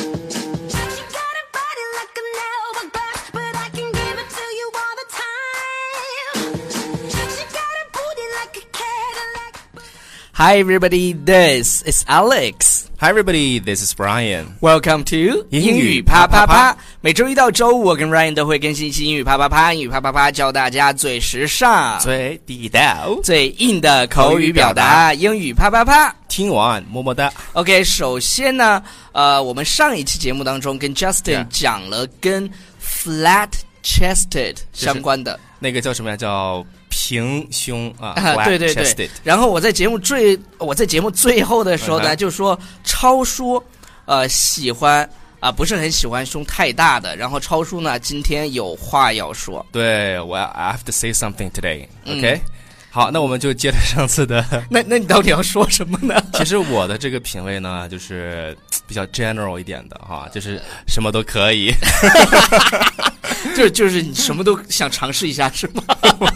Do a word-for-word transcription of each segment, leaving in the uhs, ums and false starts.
Hi everybody, this is Alex. Hi everybody, this is Brian. Welcome to 英语啪啪啪。每周一到周五，我跟 Ryan 都会更新一期英语啪啪啪。英语啪啪啪教大家最时尚、 最地道、 最硬的口语表达。英语啪啪啪， 听完么么哒。 OK， 首先呢，呃，我们上一期节目当中跟 Justin 讲了跟 flat chested 相关的， 那个叫什么呀？叫平胸啊， 啊对对对。然后我在节目最我在节目最后的时候呢， uh-huh. 就说超叔呃喜欢啊、呃、不是很喜欢胸太大的。然后超叔呢今天有话要说。 对，我 I have to say something today. OK、嗯、好，那我们就接着上次的。 那那你到底要说什么呢？ 其实我的这个品味呢，就是比较 general 一点的哈，就是什么都可以。 就就是你什么都想尝试一下是吗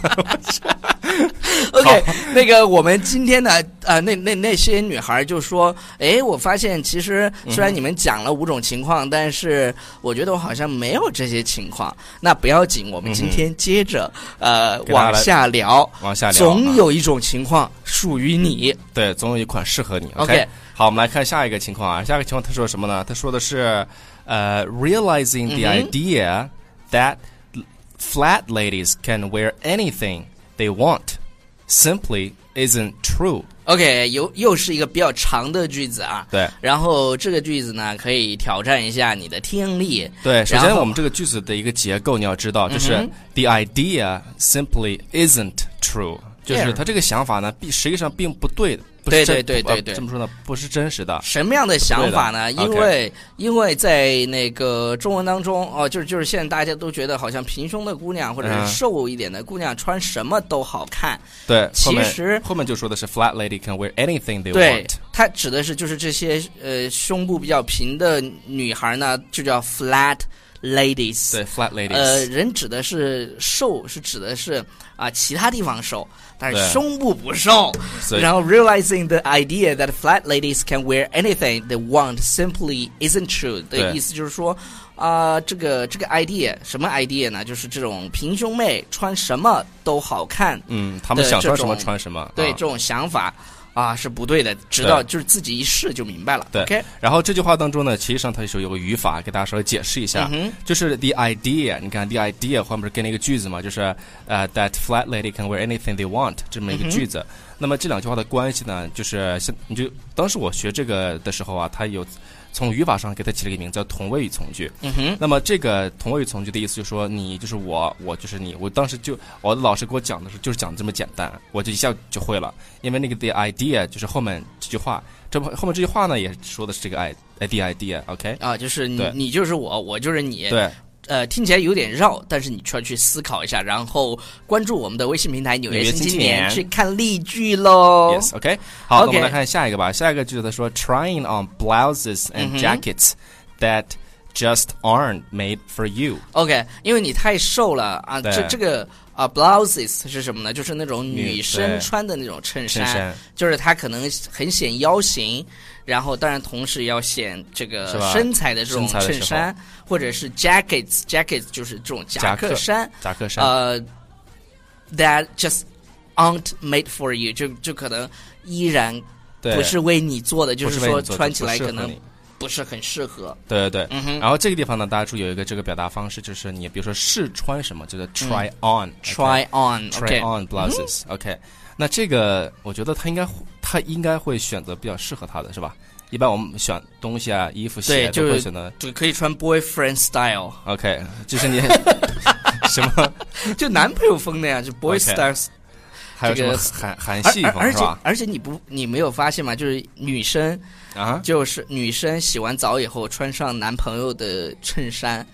？OK， 那个我们今天呢，呃，那那那些女孩就说，哎，我发现其实虽然你们讲了五种情况，嗯、但是我觉得我好像没有这些情况。那不要紧，我们今天接着、嗯、呃往下聊， 往下聊， 总有一种情况属于你、嗯， 对，总有一款适合你。 OK，, okay 好，我们来看下一个情况啊，下一个情况他说什么呢？他说的是，呃 ，realizing the idea、嗯、that flat ladies can wear anything they want.Simply isn't true. OK， 又又是一个比较长的句子啊。 对。 然后这个句子呢，可以挑战一下你的听力。 对，首先我们这个句子的一个结构你要知道，就是、嗯、the idea simply isn't true， 就是它这个想法呢，实际上并不对的。 对对对对对， 这么说呢，不是真实的。 什么样的想法呢？因为、okay. 因为在那个中文当中，哦，就是就是现在大家都觉得好像平胸的姑娘或者是瘦一点的姑娘、嗯、穿什么都好看。 对， 其实后, 后面就说的是 flat lady can wear anything they want。 对，它指的是就是这些呃胸部比较平的女孩呢，就叫 flat。ladies 对 flat ladies 呃人指的是瘦是指的是啊、呃、其他地方瘦但是胸部不瘦然后 realizing the idea that flat ladies can wear anything they want simply isn't true 的意思就是说啊、呃、这个这个 idea 什么 idea 呢就是这种平胸妹穿什么都好看嗯他们想穿什么穿什么对、啊、这种想法啊，是不对的，直到就是自己一试就明白了。 对 ，OK。 然后这句话当中呢，其实上它是有个语法，给大家稍微解释一下， 嗯、 就是 the idea， 你看 the idea 后面跟那个句子嘛，就是呃、uh, that flat lady can wear anything they want 这么一个句子。嗯、那么这两句话的关系呢，就是像你就当时我学这个的时候啊，它有。从语法上给它起了一个名字叫同位语从句。 嗯哼。 那么这个同位语从句的意思就是说你就是我，我就是你。我当时就我的老师给我讲的时候就是讲这么简单，我就一下就会了。因为那个 the idea 就是后面这句话，这后面这句话呢也说的是这个 the idea，OK？、Okay? 啊，就是你你就是我，我就是你。 对。 呃，听起来有点绕，但是你需要去思考一下，然后关注我们的微信平台《纽约新青年》去看例句喽。 Yes, OK。好， okay. 那我们来看下一个吧。下一个句子说 ，trying on blouses and jackets、嗯、that just aren't made for you。 OK， 因为你太瘦了啊，这这个啊、uh, blouses 是什么呢？就是那种女生穿的那种衬衫，衬衫就是它可能很显腰型。然后当然同时要显这个身材的这种衬衫或者是 jackets jackets 就是这种夹克衫夹克衫呃 that just aren't made for you 就就可能依然不是为你做的就是说穿起来可能不是很适合对对对、 嗯、 然后这个地方呢大家注意有一个这个表达方式就是你比如说试穿什么就是 try on、嗯 okay? try on try on blouses、嗯、OK那这个我觉得他应该他应该会选择比较适合他的是吧一般我们选东西啊衣服鞋都会选择就可以穿 boyfriend style OK 就是你什么就男朋友风的呀就 boy style、okay. 还有什么韩韩系风而且是吧而且你不你没有发现吗就是女生啊就是女生洗完澡以后穿上男朋友的衬衫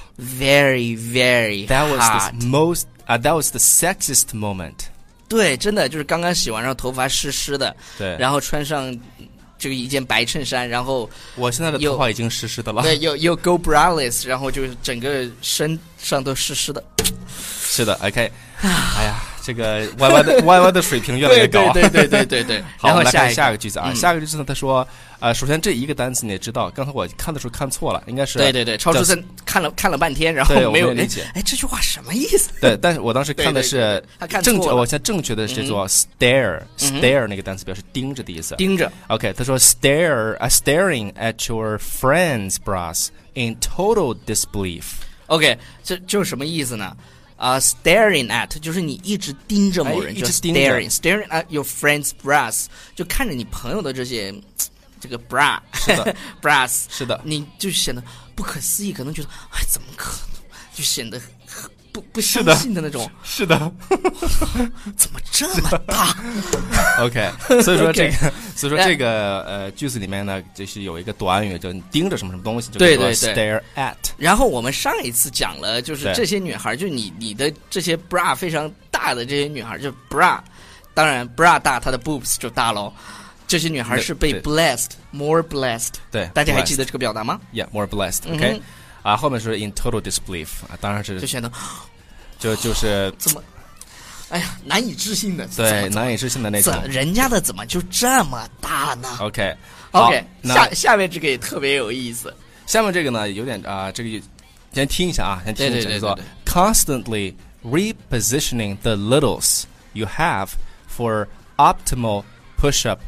very very that was hot. the most、uh, that was the sexiest moment 对真的就是刚刚洗完然后头发湿湿的对然后穿上这个一件白衬衫然后我现在的头发已经湿湿的了对又又 go braless 然后就是整个身上都湿湿的是的 OK 哎呀这个 Y Y 的 Y Y 的水平越来越高。 对对对对对对。 好，我们来看下一个句子啊，嗯、下一个句子呢，他说，呃，首先这一个单词你也知道，刚才我看的时候看错了，应该是对对对，超出在看了看了半天，然后没有理解， 哎，这句话什么意思？ 对，但是我当时看的是正确，我现在正确的是做 stare，stare、嗯、stare 那个单词表示盯着的意思， 盯着。 OK， 他说 stare， uh, staring at your friend's bras in total disbelief。OK， 这就是什么意思呢？啊、uh, ，staring at 就是你一直盯着某人， 哎、 就 staring staring at your friend's bras， 就看着你朋友的这些这个 bra， 是的 bras， 是的， 你就显得不可思议，可能觉得哎，怎么可能？就显得不不相信的那种。 是的， 怎么这么大 ？OK， 所以说这个， okay. 所以说这个呃句子里面呢，就是有一个短语，就你盯着什么什么东西，就对对对 ，stare at。 然后我们上一次讲了，就是这些女孩，就你你的这些 bra 非常大的这些女孩，就 bra， 当然 bra 大，她的 boobs 就大喽。这些女孩是被 blessed more blessed， 对， 大家还记得这个表达吗 ？Yeah, more blessed。OK，、嗯、啊，后面是 in total disbelief， 啊，当然是就显得就就是怎么，哎呀，难以置信的， 对，难以置信的那种， 人家的怎么就这么大呢 ？OK，OK，、 okay, okay, 下下面这个也特别有意思。 下面这个呢，有点啊、呃，这个先听一下啊，先听一下，叫做 constantly repositioning the littles you have for optimal push-up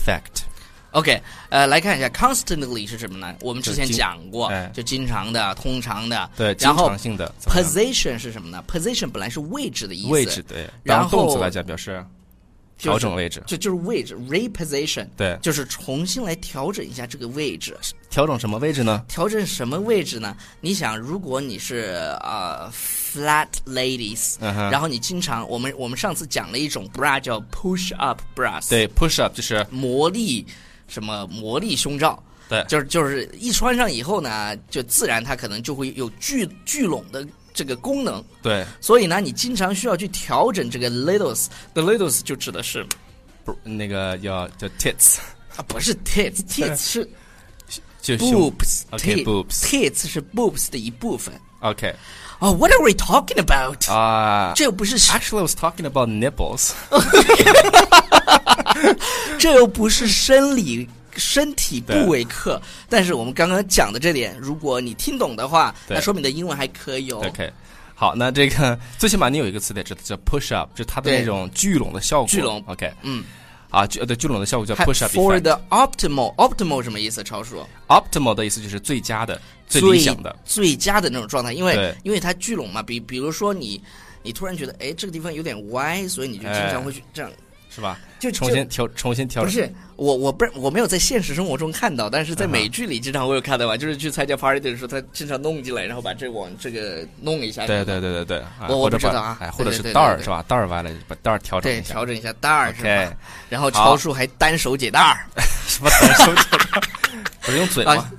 effect。OK， 呃，来看一下 constantly 是什么呢？我们之前讲过，就, 哎、就经常的、通常的。 对， 然后经常性的。 position 是什么呢 ？position 本来是位置的意思。 位置对。 然后动词来讲表示调整位置， 就就是位置 reposition。 对， 就是重新来调整一下这个位置。 调整什么位置呢？ 调整什么位置呢？你想，如果你是呃 flat ladies，、嗯、然后你经常我们我们上次讲了一种 bra 叫 push up bras。 对 ，push up 就是魔力。什么魔力胸罩？ 对， 就是就是一穿上以后呢，就自然它可能就会有聚聚拢的这个功能。 对， 所以呢，你经常需要去调整这个 littles。the littles 就指的是不那个叫叫 tits 啊，不是 tits，tits 是就 boobs，OK boobs，tits 是 boobs 的一部分。 OK， 哦、oh, ，What are we talking about？ 啊、uh, ， 这又不是 ，Actually I was talking about nipples 。 这又不是生理身体部位课，但是我们刚刚讲的这点，如果你听懂的话，那说明你的英文还可以哦。 OK， 好，那这个最起码你有一个词得知道叫 push up， 就它的那种聚拢的效果。 聚拢 ，OK， 嗯， 啊，对，聚拢的效果叫 push up effect。For the optimal， optimal 什么意思？超叔 ，optimal 的意思就是最佳的、最理想的、 最佳的那种状态，因为因为它聚拢嘛，比比如说你你突然觉得哎这个地方有点歪，所以你就经常会去这样。哎是吧？ 就重新调，重新调整。 不是我，我不是我没有在现实生活中看到，但是在美剧里经常会有看到吧？ Uh-huh. 就是去参加 party 的时候，他经常弄进来，然后把这个往这个弄一下。 对对对对对，啊、 我我不知道啊， 哎，或者是袋儿是吧？袋儿歪了，把袋儿调整一下， 对，调整一下袋儿是吧？ Okay. 然后超叔还单手解袋儿， 什么单手解袋儿？不是用嘴吗？啊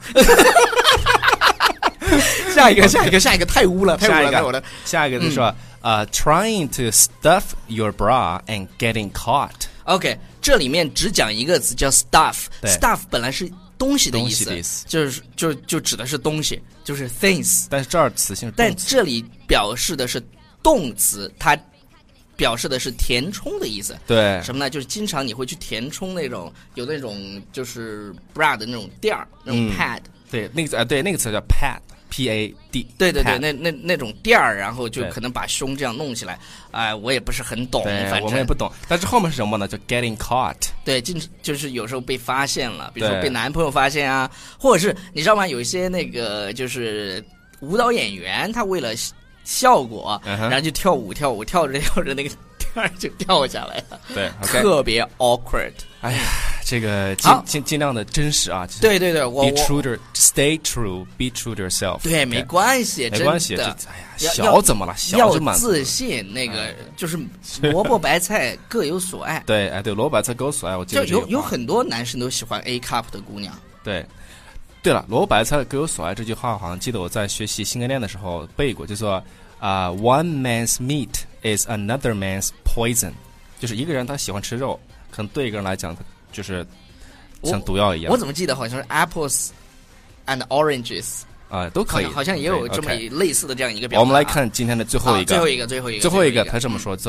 下一个，下一个，下一个太污了，太污了，太污了。 下一个就是说，呃、嗯 uh, ，trying to stuff your bra and getting caught。OK， 这里面只讲一个词叫 stuff。stuff 本来是东西的意思， 意思就是就就指的是东西，就是 things。 但是这儿词性是动词， 但这里表示的是动词，它表示的是填充的意思。 对， 什么呢？就是经常你会去填充那种有那种就是 bra 的那种垫儿，那种 pad。嗯、 对，那个啊，对，那个词叫 pad。P A D， 对对对，那那那种垫儿，然后就可能把胸这样弄起来，哎、呃，我也不是很懂，反正我们也不懂。但是后面是什么呢？叫 getting caught。 对，进就是有时候被发现了，比如说被男朋友发现啊，或者是你知道吗？有一些那个就是舞蹈演员，他为了效果，嗯、然后就跳舞跳舞，跳着跳着那个垫儿就掉下来了， 对， okay. 特别 awkward。 哎呀，这个尽尽尽量的真实啊！ 对对对，我 be true to stay true, be true to yourself。 对，没关系， 没关系。 真的， 哎呀，小怎么了？小就满足。 要自信，那个、哎、就是萝卜白菜各有所爱。 对，哎，对，萝卜白菜各有所爱。我记得就有有很多男生都喜欢 A cup 的姑娘。 对，对了，萝卜白菜各有所爱这句话，好像记得我在学习新概念的时候背过，就说啊、uh, ，one man's meat is another man's poison， 就是一个人他喜欢吃肉，可能对一个人来讲他。就是像毒药一样。 我，我怎么记得好像是 apples and oranges 啊、呃，都可以， 好像也有这么类似的这样一个表达、啊。 我们来看今天的最后一个， 啊、最后一个，最后一个， 最后一个，他这么说，叫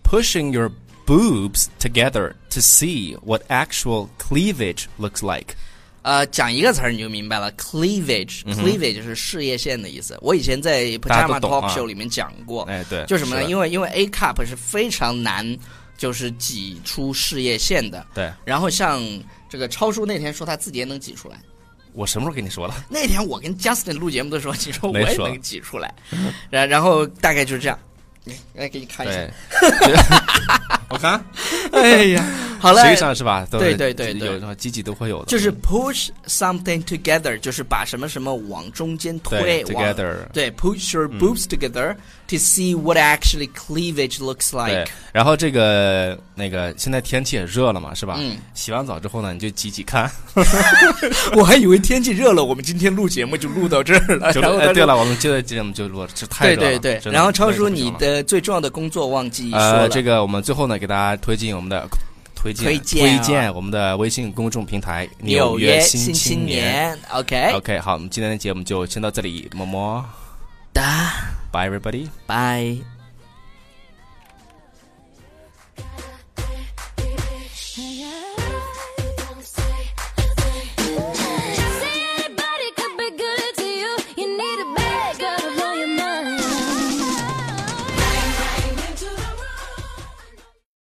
pushing your boobs together to see what actual cleavage looks like。 呃，讲一个词儿你就明白了 ，cleavage，cleavage、嗯、是事业线的意思。我以前在 Pajama Talk Show 里面讲过， 哎，对， 就什么呢？因为因为 A cup 是非常难，就是挤出事业线的。 对。 然后像这个超叔那天说他自己也能挤出来。 我什么时候跟你说了？ 那天我跟 Justin 录节目的时候，你说我也能挤出来，然然后大概就是这样。来给你看一下， 我看， 哎呀，好了， 实际上是吧？ 对对对对， 有什么积极都会有的。 就是 push something together， 就是把什么什么往中间推 ，together， 对 ，push your boobs、嗯、together to see what actually cleavage looks like。 对，然后这个那个现在天气也热了嘛，是吧？ 嗯。 洗完澡之后呢，你就挤挤看。 我还以为天气热了，我们今天录节目就录到这儿了。 然后哎，对了，我们接着节目就录，这太热了。 对对对。然后超叔，你的最重要的工作忘记说了。 呃，这个我们最后呢，给大家推荐我们的推荐推荐、 啊、推荐我们的微信公众平台《纽约新青年》。OK OK， 好，我们今天的节目就先到这里，么么哒 ，Bye everybody， Bye。 Say anybody could be good to you. You need a bag of